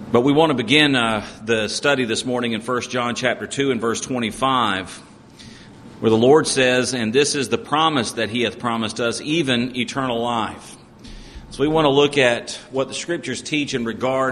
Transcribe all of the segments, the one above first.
But we want to begin the study this morning in 1 John chapter 2 and verse 25, where the Lord says, "And this is the promise that He hath promised us, even eternal life." So we want to look at what the Scriptures teach in regard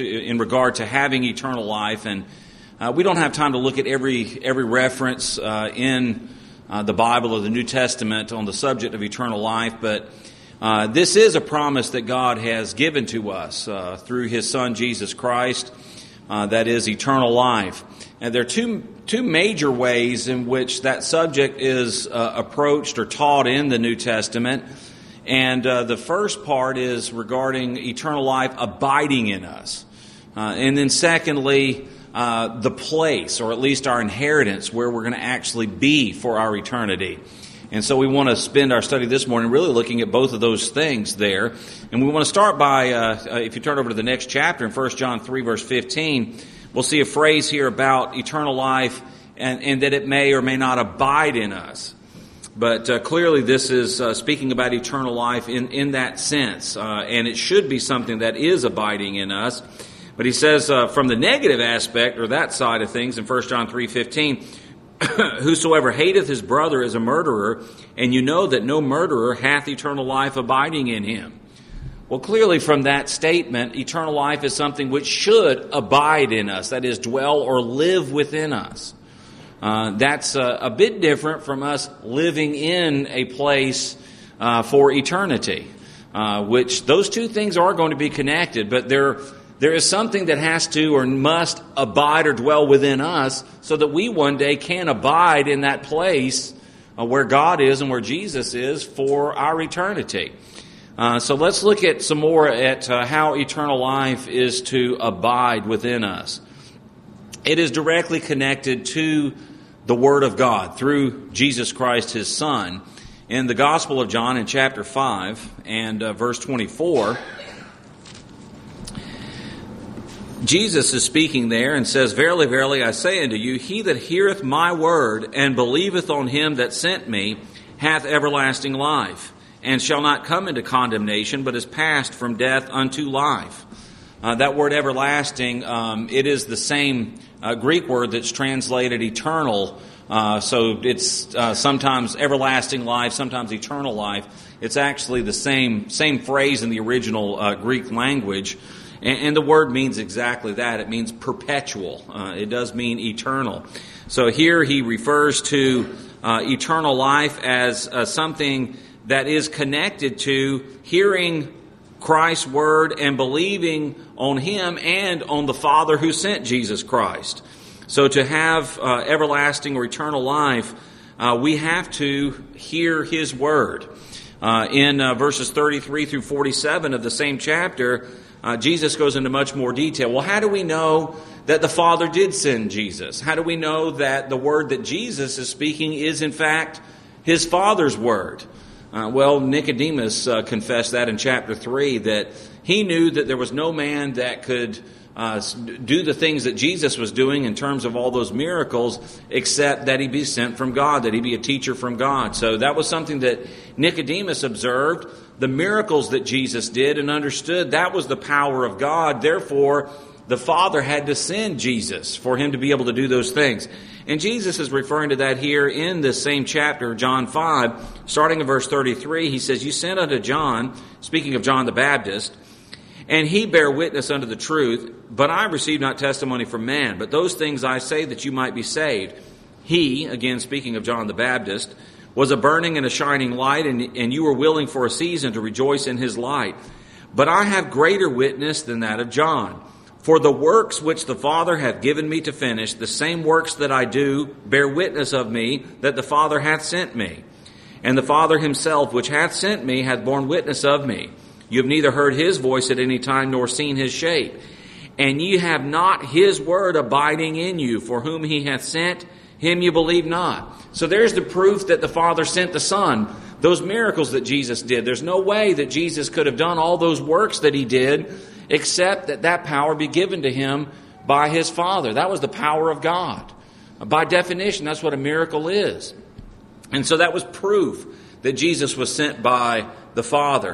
to having eternal life, and we don't have time to look at every reference in the Bible or the New Testament on the subject of eternal life, but this is a promise that God has given to us through His Son, Jesus Christ, that is eternal life. And there are two major ways in which that subject is approached or taught in the New Testament. And the first part is regarding eternal life abiding in us. And then secondly, the place, or at least our inheritance, where we're going to actually be for our eternity. And so we want to spend our study this morning really looking at both of those things there. And we want to start by, if you turn over to the next chapter in 1 John 3 verse 15, we'll see a phrase here about eternal life and that it may or may not abide in us. But clearly this is speaking about eternal life in that sense. And it should be something that is abiding in us. But he says from the negative aspect, or that side of things, in 1 John 3:15, "Whosoever hateth his brother is a murderer, and you know that no murderer hath eternal life abiding in him." Well, clearly from that statement, eternal life is something which should abide in us, that is, dwell or live within us. That's a bit different from us living in a place for eternity, which those two things are going to be connected, but there is something that has to or must abide or dwell within us so that we one day can abide in that place where God is and where Jesus is for our eternity. So let's look at some more at how eternal life is to abide within us. It is directly connected to the Word of God through Jesus Christ, His Son. In the Gospel of John in chapter 5 and verse 24, Jesus is speaking there and says, "Verily, verily, I say unto you, he that heareth my word and believeth on him that sent me hath everlasting life, and shall not come into condemnation, but is passed from death unto life." That word everlasting, it is the same Greek word that's translated eternal. So it's sometimes everlasting life, sometimes eternal life. It's actually the same phrase in the original Greek language. And the word means exactly that. It means perpetual. It does mean eternal. So here he refers to eternal life as something that is connected to hearing Christ's word and believing on Him and on the Father who sent Jesus Christ. So to have everlasting or eternal life, we have to hear His word. In verses 33 through 47 of the same chapter, Jesus goes into much more detail. Well, how do we know that the Father did send Jesus? How do we know that the word that Jesus is speaking is in fact His Father's word? Well, Nicodemus confessed that in chapter 3, that he knew that there was no man that could do the things that Jesus was doing in terms of all those miracles, except that he be sent from God, that he be a teacher from God. So that was something that Nicodemus observed, the miracles that Jesus did, and understood that was the power of God. Therefore, the Father had to send Jesus for Him to be able to do those things. And Jesus is referring to that here in this same chapter, John 5, starting in verse 33. He says, "You sent unto John," speaking of John the Baptist, "and he bare witness unto the truth, but I received not testimony from man. But those things I say that you might be saved. He," again speaking of John the Baptist, "was a burning and a shining light, and you were willing for a season to rejoice in his light. But I have greater witness than that of John. For the works which the Father hath given me to finish, the same works that I do, bear witness of me that the Father hath sent me. And the Father himself which hath sent me hath borne witness of me. You have neither heard his voice at any time nor seen his shape. And ye have not his word abiding in you, for whom he hath sent, him you believe not." So there's the proof that the Father sent the Son. Those miracles that Jesus did, there's no way that Jesus could have done all those works that he did, except that power be given to him by his Father. That was the power of God. By definition, that's what a miracle is. And so that was proof that Jesus was sent by the Father.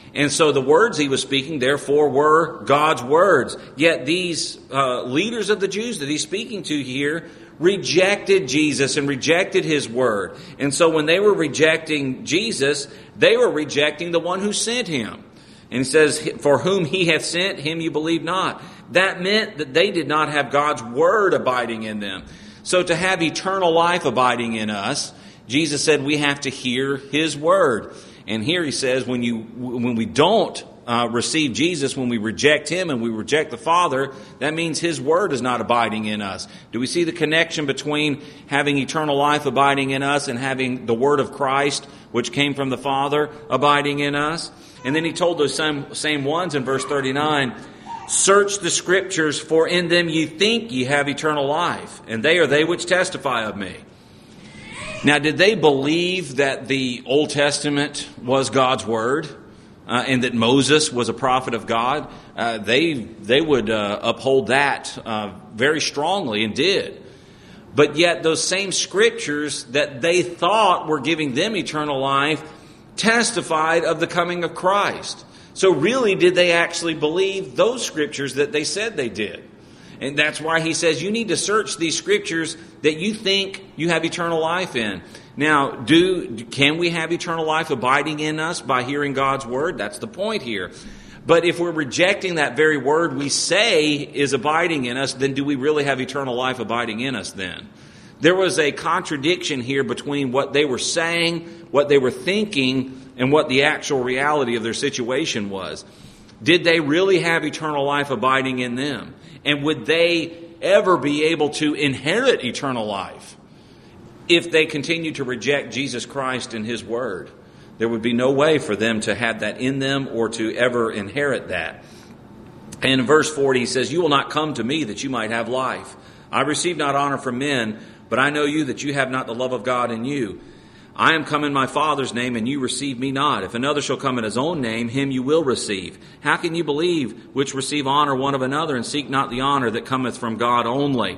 And so the words he was speaking, therefore, were God's words. Yet these leaders of the Jews that he's speaking to here rejected Jesus and rejected his word. And so when they were rejecting Jesus, they were rejecting the one who sent him. And he says, for whom he hath sent, him you believe not. That meant that they did not have God's word abiding in them. So to have eternal life abiding in us, Jesus said we have to hear his word. And here he says when we don't receive Jesus, when we reject him and we reject the Father, that means his word is not abiding in us. Do we see the connection between having eternal life abiding in us and having the word of Christ, which came from the Father, abiding in us? And then he told those same ones in verse 39, search the Scriptures, for in them ye think ye have eternal life, and they are they which testify of me. Now, did they believe that the Old Testament was God's word and that Moses was a prophet of God? They would uphold that very strongly and did. But yet those same Scriptures that they thought were giving them eternal life testified of the coming of Christ. So really, did they actually believe those Scriptures that they said they did? And that's why he says you need to search these Scriptures that you think you have eternal life in. Now, can we have eternal life abiding in us by hearing God's word? That's the point here. But if we're rejecting that very word we say is abiding in us, then do we really have eternal life abiding in us then? There was a contradiction here between what they were saying, what they were thinking, and what the actual reality of their situation was. Did they really have eternal life abiding in them? And would they ever be able to inherit eternal life if they continue to reject Jesus Christ and his word? There would be no way for them to have that in them or to ever inherit that. And in verse 40 he says, you will not come to me that you might have life. I receive not honor from men, but I know you that you have not the love of God in you. I am come in my Father's name, and you receive me not. If another shall come in his own name, him you will receive. How can you believe which receive honor one of another, and seek not the honor that cometh from God only?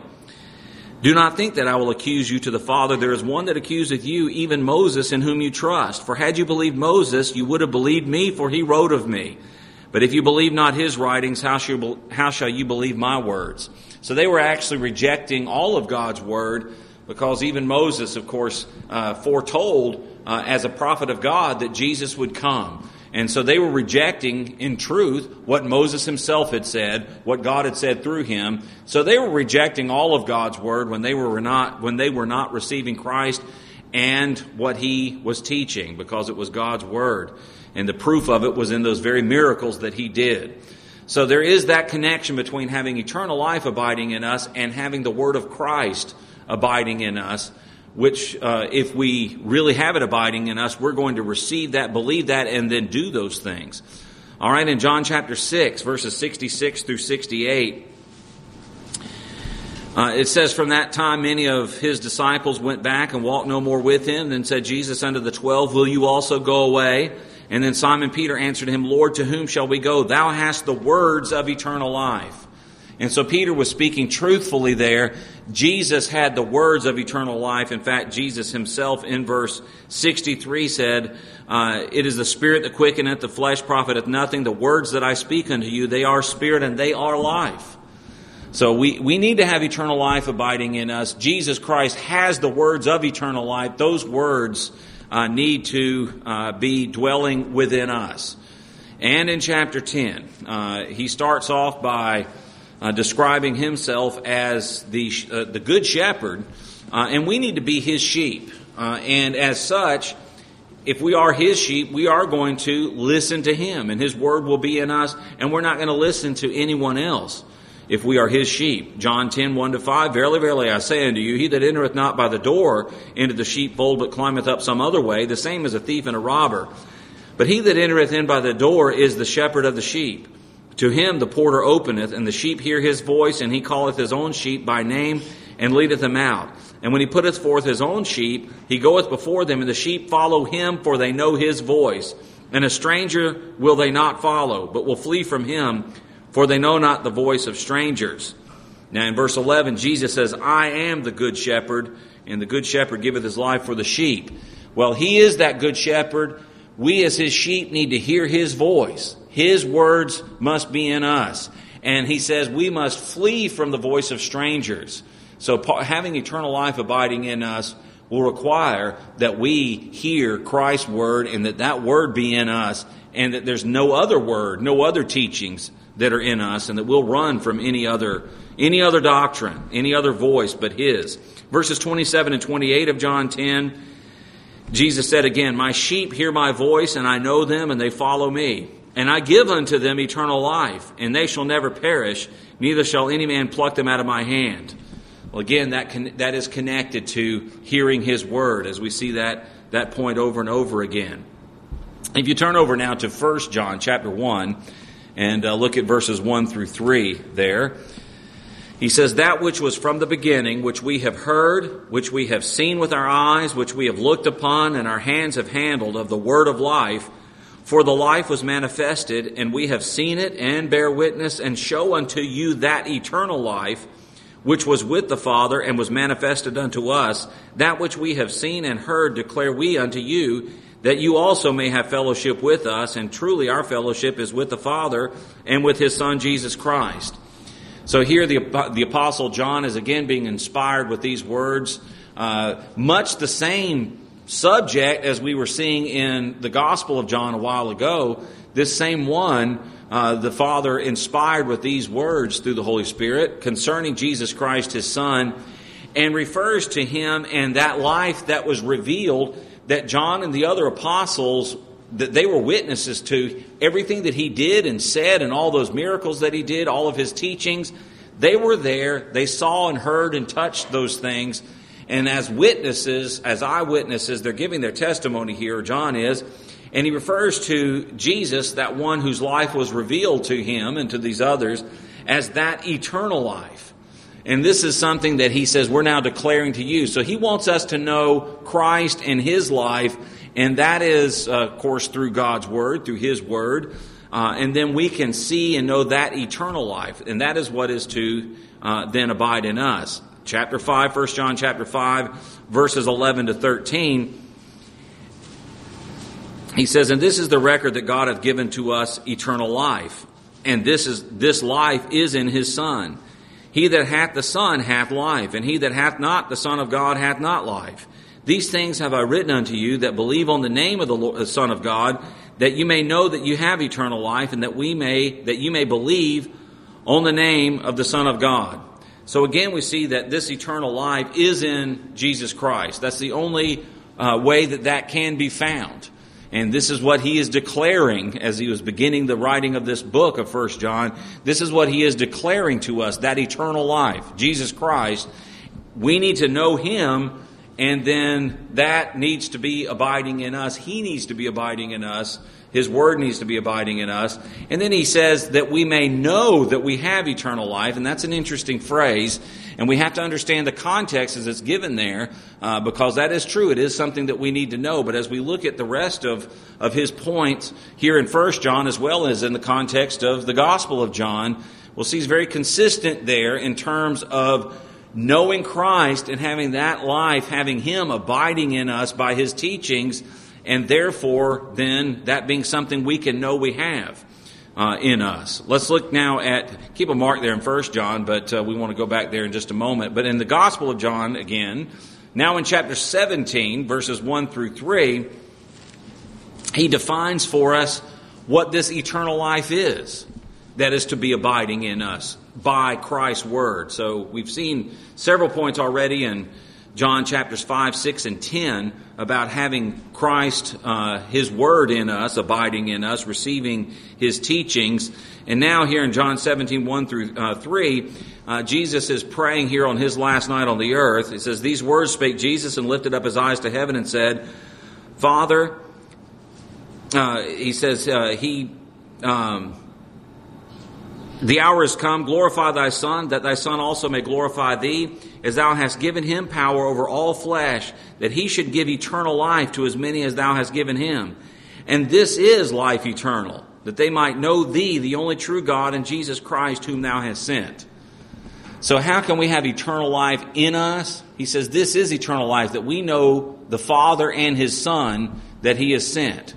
Do not think that I will accuse you to the Father. There is one that accuseth you, even Moses, in whom you trust. For had you believed Moses, you would have believed me, for he wrote of me. But if you believe not his writings, how shall you believe my words? So they were actually rejecting all of God's word, because even Moses, of course, foretold as a prophet of God that Jesus would come. And so they were rejecting, in truth, what Moses himself had said, what God had said through him. So they were rejecting all of God's word when they were not receiving Christ and what he was teaching, because it was God's word. And the proof of it was in those very miracles that he did. So there is that connection between having eternal life abiding in us and having the word of Christ abiding in us, which if we really have it abiding in us, we're going to receive that, believe that, and then do those things. All right, in John chapter 6, verses 66 through 68, it says, from that time many of his disciples went back and walked no more with him. Then said Jesus unto the 12, will you also go away? And then Simon Peter answered him, Lord, to whom shall we go? Thou hast the words of eternal life. And so Peter was speaking truthfully there. Jesus had the words of eternal life. In fact, Jesus himself in verse 63 said, it is the Spirit that quickeneth, the flesh profiteth nothing. The words that I speak unto you, they are spirit and they are life. So we need to have eternal life abiding in us. Jesus Christ has the words of eternal life. Those words need to be dwelling within us. And in chapter 10, he starts off by describing himself as the good shepherd, and we need to be his sheep. And as such, if we are his sheep, we are going to listen to him, and his word will be in us, and we're not going to listen to anyone else if we are his sheep. John 10, 1-5, verily, verily, I say unto you, he that entereth not by the door into the sheepfold, but climbeth up some other way, the same is a thief and a robber. But he that entereth in by the door is the shepherd of the sheep. To him the porter openeth, and the sheep hear his voice, and he calleth his own sheep by name, and leadeth them out. And when he putteth forth his own sheep, he goeth before them, and the sheep follow him, for they know his voice. And a stranger will they not follow, but will flee from him, for they know not the voice of strangers. Now in verse 11, Jesus says, I am the good shepherd, and the good shepherd giveth his life for the sheep. Well, he is that good shepherd, we as his sheep need to hear his voice. His words must be in us. And he says we must flee from the voice of strangers. So having eternal life abiding in us will require that we hear Christ's word and that word be in us, and that there's no other word, no other teachings that are in us, and that we'll run from any other doctrine, any other voice but his. Verses 27 and 28 of John 10, Jesus said again, "My sheep hear my voice, and I know them, and they follow me. And I give unto them eternal life, and they shall never perish, neither shall any man pluck them out of my hand." Well, again, that is connected to hearing his word, as we see that point over and over again. If you turn over now to 1 John chapter 1 and look at verses 1 through 3 there, he says, "That which was from the beginning, which we have heard, which we have seen with our eyes, which we have looked upon, and our hands have handled of the word of life. For the life was manifested, and we have seen it, and bear witness, and show unto you that eternal life, which was with the Father, and was manifested unto us. That which we have seen and heard declare we unto you, that you also may have fellowship with us. And truly our fellowship is with the Father, and with his Son Jesus Christ." So here the Apostle John is again being inspired with these words, much the same subject as we were seeing in the Gospel of John a while ago. This same one, the Father inspired with these words through the Holy Spirit concerning Jesus Christ, his Son, and refers to him and that life that was revealed, that John and the other apostles, that they were witnesses to. Everything that he did and said, and all those miracles that he did, all of his teachings, they were there. They saw and heard and touched those things. And as witnesses, as eyewitnesses, they're giving their testimony here, John is. And he refers to Jesus, that one whose life was revealed to him and to these others, as that eternal life. And this is something that he says we're now declaring to you. So he wants us to know Christ and his life, and that is, of course, through God's word, through his word. And then we can see and know that eternal life. And that is what is to then abide in us. Chapter 5, 1 John chapter 5, verses 11 to 13. He says, "And this is the record that God hath given to us, eternal life. And this life is in his Son. He that hath the Son hath life, and he that hath not the Son of God hath not life. These things have I written unto you that believe on the name of the Son of God, that you may know that you have eternal life, and that you may believe on the name of the Son of God." So again, we see that this eternal life is in Jesus Christ. That's the only way that can be found. And this is what he is declaring as he was beginning the writing of this book of 1 John. This is what he is declaring to us, that eternal life, Jesus Christ. We need to know him, and then that needs to be abiding in us. He needs to be abiding in us. His word needs to be abiding in us. And then he says that we may know that we have eternal life. And that's an interesting phrase. And we have to understand the context as it's given there, because that is true. It is something that we need to know. But as we look at the rest of his points here in 1 John, as well as in the context of the Gospel of John, we'll see he's very consistent there in terms of knowing Christ and having that life, having him abiding in us by his teachings, and therefore then that being something we can know we have in us. Let's look now at, keep a mark there in 1 John, but we want to go back there in just a moment. But in the Gospel of John again, now in chapter 17, verses 1 through 3, he defines for us what this eternal life is that is to be abiding in us by Christ's word. So we've seen several points already in John chapters 5, 6, and 10 about having Christ, his word in us, abiding in us, receiving his teachings. And now here in John 17, 1 through 3, Jesus is praying here on his last night on the earth. It says, "These words spake Jesus, and lifted up his eyes to heaven, and said, Father," he says, "the hour is come, glorify thy Son, that thy Son also may glorify thee, as thou hast given him power over all flesh, that he should give eternal life to as many as thou hast given him. And this is life eternal, that they might know thee, the only true God, and Jesus Christ, whom thou hast sent." So how can we have eternal life in us? He says this is eternal life, that we know the Father and his Son that he has sent.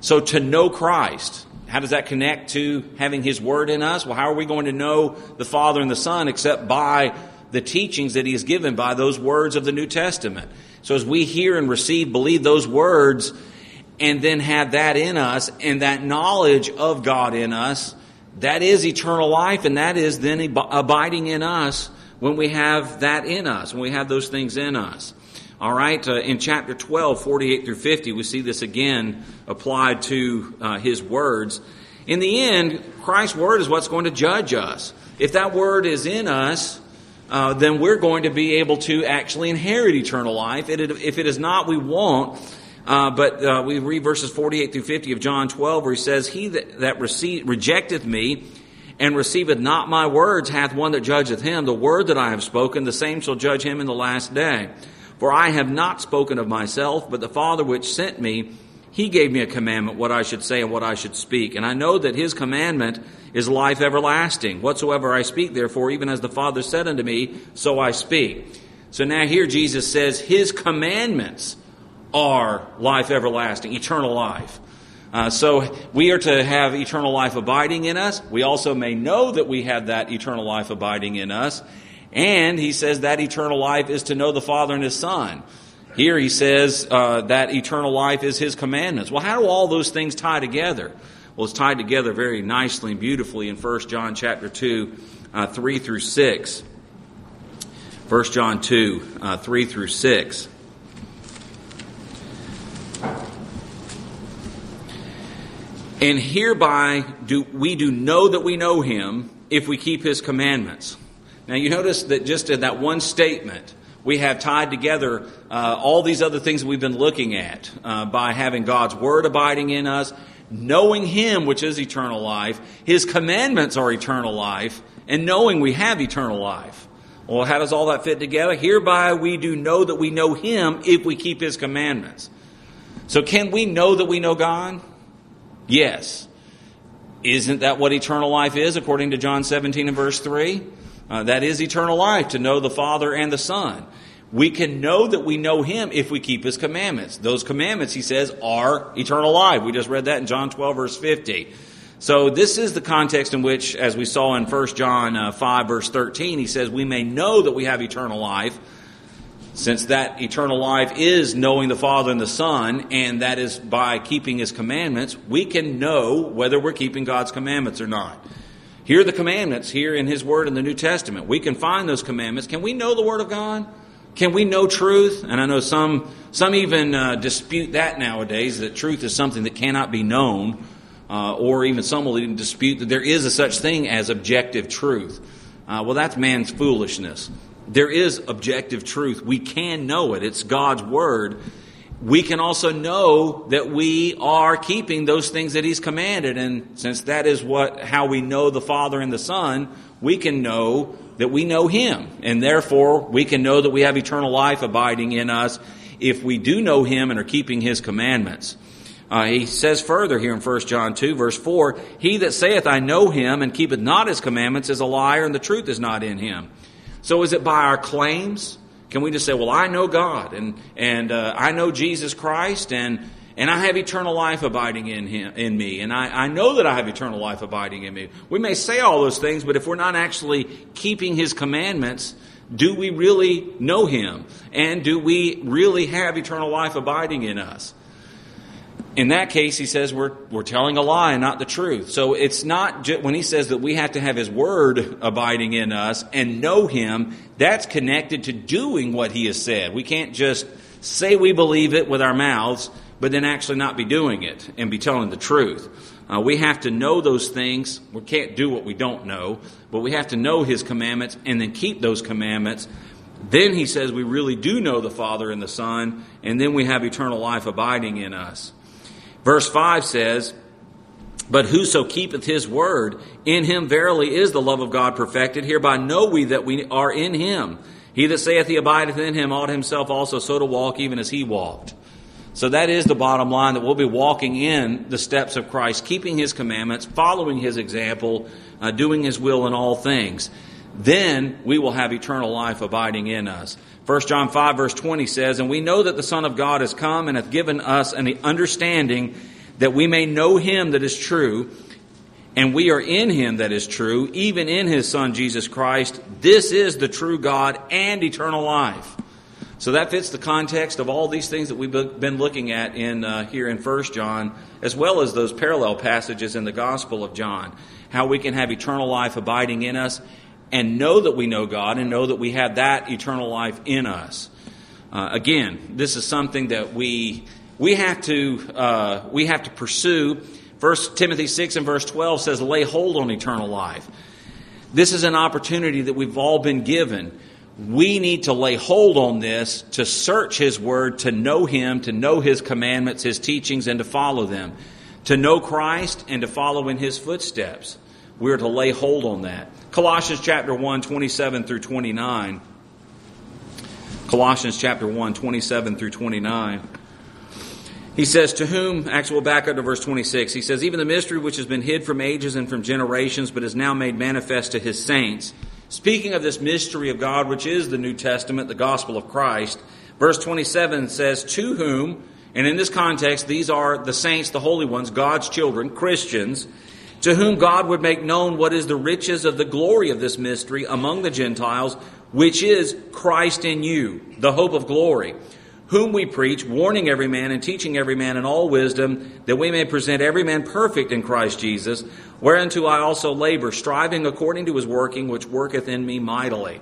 So to know Christ, how does that connect to having His Word in us? Well, how are we going to know the Father and the Son except by the teachings that He has given, by those words of the New Testament? So as we hear and receive, believe those words, and then have that in us, and that knowledge of God in us, that is eternal life, and that is then abiding in us when we have that in us, when we have those things in us. All right, in chapter 12, 48 through 50, we see this again applied to His words. In the end, Christ's Word is what's going to judge us. If that Word is in us, then we're going to be able to actually inherit eternal life. If it is not, we won't. But we read verses 48 through 50 of John 12, where He says, "He that rejecteth me and receiveth not my words hath one that judgeth him. The word that I have spoken, the same shall judge him in the last day. For I have not spoken of myself, but the Father which sent me, He gave me a commandment, what I should say and what I should speak. And I know that His commandment is life everlasting. Whatsoever I speak, therefore, even as the Father said unto me, so I speak." So now here Jesus says His commandments are life everlasting, eternal life. So we are to have eternal life abiding in us. We also may know that we have that eternal life abiding in us. And He says that eternal life is to know the Father and His Son. Here He says that eternal life is His commandments. Well, how do all those things tie together? Well, it's tied together very nicely and beautifully in 1 John chapter 2, 3 through 6. 1 John 2, 3 through 6. "And hereby we do know that we know Him, if we keep His commandments." Now you notice that just in that one statement, we have tied together all these other things that we've been looking at by having God's Word abiding in us, knowing Him, which is eternal life, His commandments are eternal life, and knowing we have eternal life. Well, how does all that fit together? Hereby we do know that we know Him if we keep His commandments. So can we know that we know God? Yes. Isn't that what eternal life is, according to John 17 and verse 3? That is eternal life, to know the Father and the Son. We can know that we know Him if we keep His commandments. Those commandments, He says, are eternal life. We just read that in John 12, verse 50. So this is the context in which, as we saw in 1 John 5, verse 13, He says, we may know that we have eternal life, since that eternal life is knowing the Father and the Son, and that is by keeping His commandments. We can know whether we're keeping God's commandments or not. Here are the commandments here in His Word in the New Testament. We can find those commandments. Can we know the Word of God? Can we know truth? And I know some even dispute that nowadays, that truth is something that cannot be known, or even some will even dispute that there is a such thing as objective truth. Well, that's man's foolishness. There is objective truth. We can know it. It's God's Word. We can also know that we are keeping those things that He's commanded. And since that is how we know the Father and the Son, we can know that we know Him. And therefore, we can know that we have eternal life abiding in us if we do know Him and are keeping His commandments. He says further here in 1 John 2, verse 4, "He that saith, I know Him, and keepeth not His commandments, is a liar, and the truth is not in him." So is it by our claims? Can we just say, well, I know God, and I know Jesus Christ, and I have eternal life abiding in me, and I know that I have eternal life abiding in me. We may say all those things, but if we're not actually keeping His commandments, do we really know Him? And do we really have eternal life abiding in us? In that case, he says we're telling a lie and not the truth. So it's not when he says that we have to have His Word abiding in us and know Him, that's connected to doing what He has said. We can't just say we believe it with our mouths, but then actually not be doing it and be telling the truth. We have to know those things. We can't do what we don't know, but we have to know His commandments and then keep those commandments. Then he says we really do know the Father and the Son, and then we have eternal life abiding in us. Verse 5 says, "But whoso keepeth His word, in him verily is the love of God perfected. Hereby know we that we are in Him. He that saith he abideth in Him ought himself also so to walk, even as He walked." So that is the bottom line, that we'll be walking in the steps of Christ, keeping His commandments, following His example, doing His will in all things. Then we will have eternal life abiding in us. 1 John 5 verse 20 says, "And we know that the Son of God is come and hath given us an understanding that we may know him that is true, and we are in him that is true, even in his Son Jesus Christ. This is the true God and eternal life. So that fits the context of all these things that we've been looking at in here in 1 John, as well as those parallel passages in the Gospel of John. How we can have eternal life abiding in us and know that we know God and know that we have that eternal life in us. Again, this is something that we have to pursue. 1 Timothy 6 and verse 12 says, lay hold on eternal life. This is an opportunity that we've all been given. We need to lay hold on this, to search his word, to know him, to know his commandments, his teachings, and to follow them. To know Christ and to follow in his footsteps. We're to lay hold on that. Colossians chapter 1, 27 through 29. Colossians chapter 1, 27 through 29. He says, to whom, actually we'll back up to verse 26. He says, even the mystery which has been hid from ages and from generations, but is now made manifest to his saints. Speaking of this mystery of God, which is the New Testament, the gospel of Christ, verse 27 says, to whom, and in this context, these are the saints, the holy ones, God's children, Christians, to whom God would make known what is the riches of the glory of this mystery among the Gentiles, which is Christ in you, the hope of glory, whom we preach, warning every man and teaching every man in all wisdom, that we may present every man perfect in Christ Jesus, whereunto I also labor, striving according to his working, which worketh in me mightily.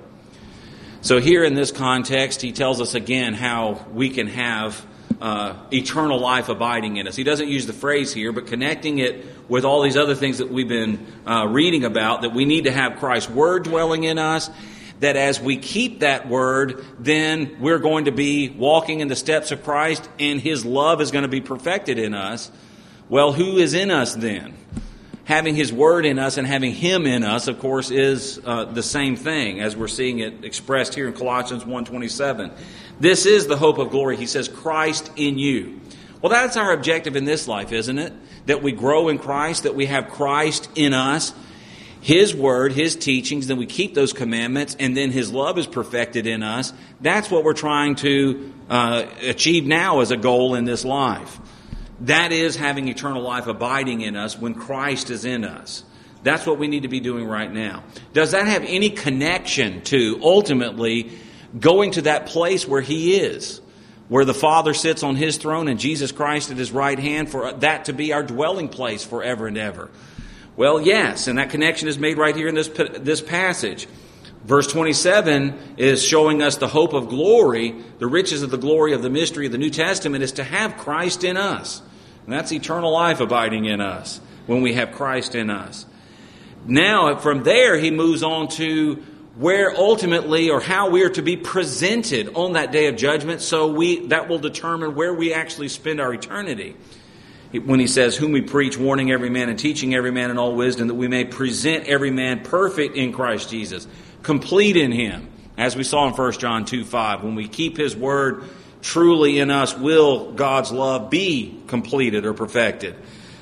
So here in this context, he tells us again how we can have eternal life abiding in us. He doesn't use the phrase here, but connecting it with all these other things that we've been reading about, that we need to have Christ's word dwelling in us, that as we keep that word, then we're going to be walking in the steps of Christ, and his love is going to be perfected in us. Well, who is in us then? Having his word in us and having him in us, of course, is the same thing, as we're seeing it expressed here in Colossians 1:27. This is the hope of glory. He says, Christ in you. Well, that's our objective in this life, isn't it? That we grow in Christ, that we have Christ in us, his word, his teachings, then we keep those commandments, and then his love is perfected in us. That's what we're trying to achieve now as a goal in this life. That is having eternal life abiding in us when Christ is in us. That's what we need to be doing right now. Does that have any connection to ultimately going to that place where he is, where the Father sits on his throne and Jesus Christ at his right hand, for that to be our dwelling place forever and ever? Well, yes, and that connection is made right here in this passage. Verse 27 is showing us the hope of glory, the riches of the glory of the mystery of the New Testament is to have Christ in us. And that's eternal life abiding in us when we have Christ in us. Now, from there, he moves on to where ultimately, or how we are to be presented on that day of judgment, so that will determine where we actually spend our eternity. When he says, whom we preach, warning every man and teaching every man in all wisdom, that we may present every man perfect in Christ Jesus, complete in him. As we saw in 1 John 2:5, when we keep his word truly in us, will God's love be completed or perfected.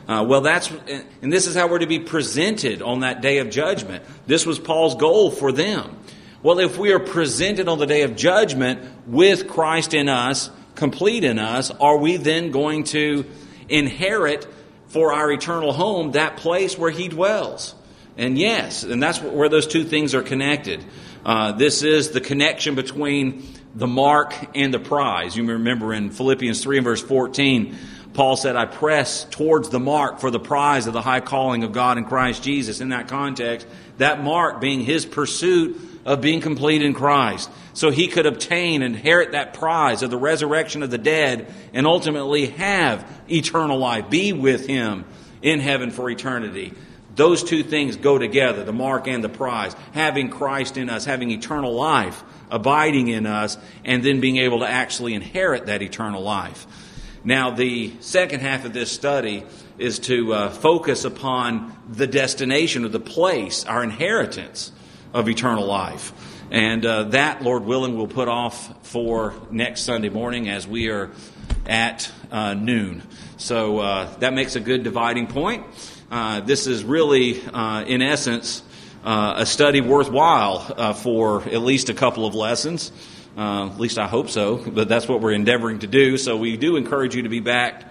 And this is how we're to be presented on that day of judgment. This was Paul's goal for them. Well, if we are presented on the day of judgment with Christ in us, complete in us, are we then going to inherit for our eternal home that place where he dwells? And yes, and that's where those two things are connected. This is the connection between the mark and the prize. You remember in Philippians 3 and verse 14, Paul said, I press towards the mark for the prize of the high calling of God in Christ Jesus. In that context, that mark being his pursuit of being complete in Christ. So he could obtain and inherit that prize of the resurrection of the dead and ultimately have eternal life, be with him in heaven for eternity. Those two things go together, the mark and the prize. Having Christ in us, having eternal life abiding in us, and then being able to actually inherit that eternal life. Now, the second half of this study is to focus upon the destination or the place, our inheritance of eternal life. And that, Lord willing, we'll put off for next Sunday morning as we are at noon. So that makes a good dividing point. This is really, in essence, a study worthwhile for at least a couple of lessons. At least I hope so, but that's what we're endeavoring to do. So we do encourage you to be back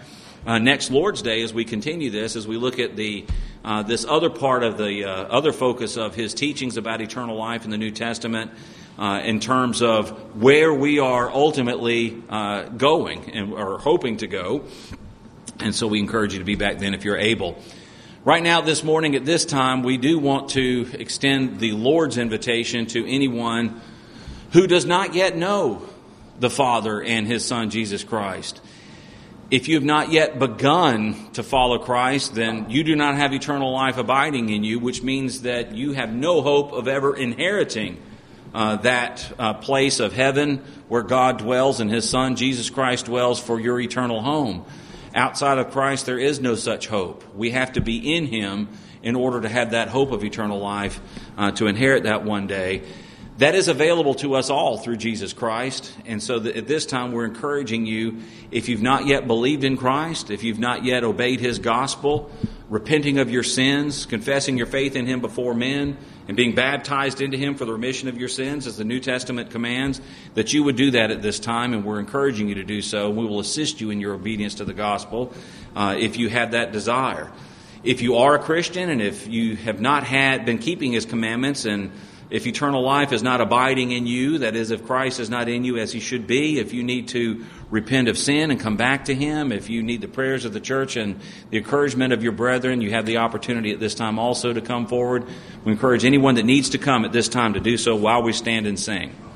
next Lord's Day, as we continue this, as we look at this other part of the other focus of his teachings about eternal life in the New Testament, in terms of where we are ultimately going and or hoping to go. And so we encourage you to be back then if you're able. Right now, this morning at this time, we do want to extend the Lord's invitation to anyone who does not yet know the Father and His Son, Jesus Christ. If you have not yet begun to follow Christ, then you do not have eternal life abiding in you, which means that you have no hope of ever inheriting that place of heaven where God dwells and His Son, Jesus Christ, dwells for your eternal home. Outside of Christ, there is no such hope. We have to be in Him in order to have that hope of eternal life, to inherit that one day. That is available to us all through Jesus Christ. And so at this time, we're encouraging you, if you've not yet believed in Christ, if you've not yet obeyed His gospel, repenting of your sins, confessing your faith in Him before men, and being baptized into Him for the remission of your sins, as the New Testament commands, that you would do that at this time, and we're encouraging you to do so. We will assist you in your obedience to the gospel if you have that desire. If you are a Christian, and if you have not been keeping His commandments, and if eternal life is not abiding in you, that is, if Christ is not in you as He should be, if you need to repent of sin and come back to Him, if you need the prayers of the church and the encouragement of your brethren, you have the opportunity at this time also to come forward. We encourage anyone that needs to come at this time to do so while we stand and sing.